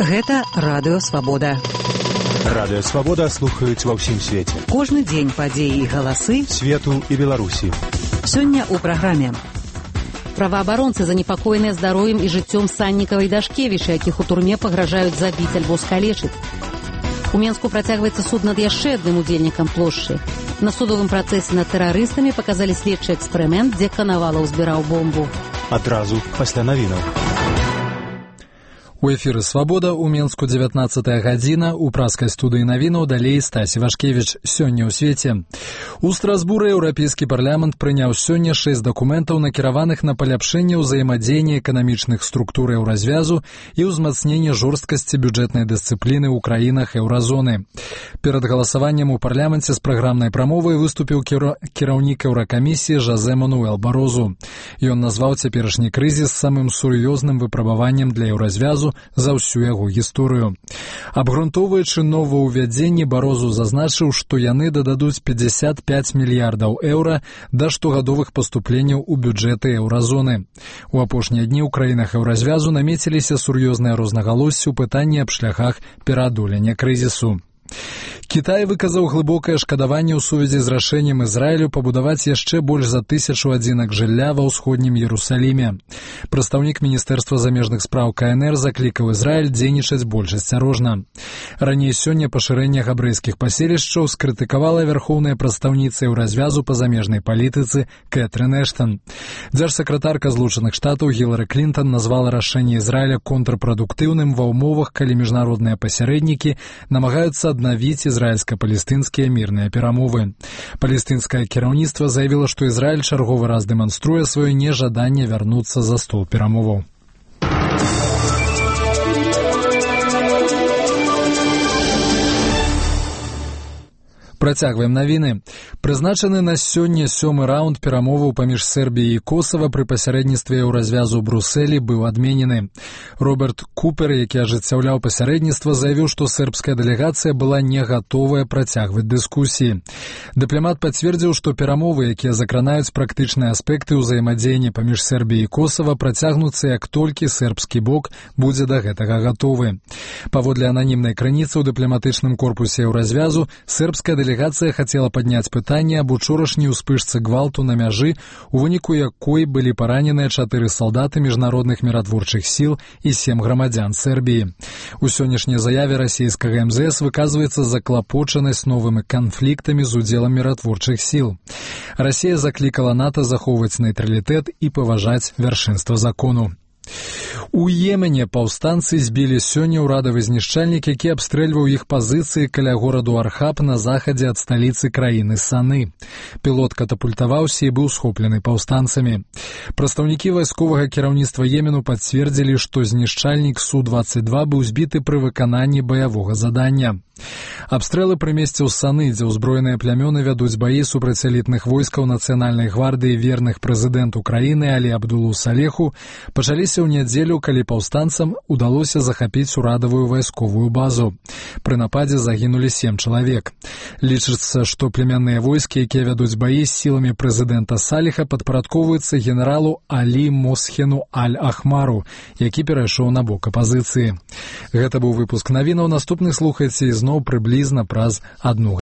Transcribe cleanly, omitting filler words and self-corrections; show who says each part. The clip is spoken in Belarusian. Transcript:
Speaker 1: Гэта Радыё Свабода.
Speaker 2: Радыё Свабода слухаюць ва ўсім свеце.
Speaker 1: Кожны дзень падзеі і галасы
Speaker 2: свету і Беларусі.
Speaker 1: Сёння ў праграме. Праваабаронцы занепакоеныя здароўем і жыццём Саннікава і Дашкевіча, якіх у турме пагражаюць забіць альбо скалечыць. У Менску працягваецца суд над яшчэ адным удзельнікам плошчы. На судовым працэсе над тэрарыстамі паказалі следчы эксперымент, дзе Канавалаў збіраў бомбу.
Speaker 2: Адразу пасля навінаў.
Speaker 3: У эфіры «Свабода» у Менску 19 гадзіна. У праскай студыі навінаў далей Стась Івашкевіч. Сёння ў свеце. У Страсбуры Еўрапейскі парламент прыняў сёння 6 дакументаў, накіраваных на паляпшэнне ўзаемадзеяння эканамічных структур еўразвязу і ўзмацненне жорсткасці бюджэтнай дысцыпліны ў краінах еўразоны. Перад галасаваннем у парламенце з праграмнай прамовай выступіў кіраўнік Еўракамісіі Жозе Мануэл Барозу. Ён назваў цяперашні крызіс самым сур'ёзным выпрабаваннем для еўразвязу за ўсю яго гісторыю. Абгрунтоўваючы новаўвядзенні, Барозу зазначыў, што яны дададуць 55 мільярдаў еўра да штогадовых паступленняў у бюджэты еўразоны. У апошнія дні ў краінах еўразвязу намеціліся сур'ёзныя рознагалоссі ў пытанні аб шляхах пераадолення крызісу. Кітай выказаў глыбокае шкадаванне ў сувязі з рашэннем Ізраілю пабудаваць яшчэ больш за 1000 адзінак жылля ва ўсходнім Ерусаліме. Прадстаўнік Міністэрства замежных спраў КНР заклікаў Ізраіль дзейнічаць больш асцярожна. Раней сёння пашырэнне габрэйскіх паселішчаў скрытыкавала вярхоўная прадстаўніца еўразвязу па замежнай палітыцы Кэтрын Эштан. Дзяржсакратарка Злучаных Штатаў Гілары Клінтон назвала рашэнне Ізраіля контрпрадуктыўным ва ўмовах, калі міжнародныя пасярэднікі намагаюцца аднавіць ізраільска-палестынскія мірныя перамовы. Палестынскае кіраўніцтва заявіла, што Ізраіль чарговы раз дэманструе сваё нежаданне вярнуцца за стол перамоваў. Працягваем навіны. Прызначаны на сёння 7-ы раунд перамоваў паміж Сербіяй і Косава пры пасярэдніцтве еўразвязу ў Брусэлі быў адменены. Роберт Купер, які ажыццяўляў пасярэдніцтва, заявіў, што сербская дэлегацыя была не гатовая працягваць дыскусіі. Дыпламат пацвердзіў, што перамовы, якія закранаюць практычныя аспекты ўзаемадзеяння паміж Сербіяй і Косава, працягнуцца, як толькі сербскі бок будзе да гэтага гатовы. Паводле ананімнай крыніцы ў дыпламатычным корпусе еўразвязу, сербская дэлегацыя хацела падняць пытанне аб учорашняй успышцы гвалту на мяжы, у выніку якой былі параненыя 4 салдаты міжнародных міратворчых сіл і 7 грамадзян Сербіі. У сённяшняй заяве расійскага МЗС выказваецца заклапочанасць новымі канфліктамі з удзелам міратворчых сіл. Расія заклікала НАТО захоўваць нейтралітэт і паважаць вяршынства закону. У Йемене паўстанцы збілі сёння ўрадавы знішчальнік, які абстрэльваў іх пазіцыі каля гораду Архаб на захадзе ад сталіцы краіны Саны. Пілот катапультаваўся і быў схоплены паўстанцамі. Прадстаўнікі вайсковага кіраўніцтва Йемену пацвердзілі, што знішчальнік Су-22 быў збіты пры выкананні баявога задання. Абстрэлы пры месцы ў Саны, дзе ўзброеныя плямёны вядуць баі супраць элітных войскаў нацыянальнай гвардыі верных прэзідэнту краіны Алі Абдулу Салеху, пачаліся ў нядзелю, калі паўстанцам удалося захапіць урадавую вайсковую базу. Пры нападзе загінулі 7 чалавек. Лічыцца, што племянныя войскі, якія вядуць баі з сіламі прэзідэнта Салеха, падпарадкоўваюцца генералу Алі Мосхену Аль-Ахмару, які перайшоў на бок апазіцыі. Гэта быў выпуск навінаў. Наступны слухайце ізноў прыблізна праз 1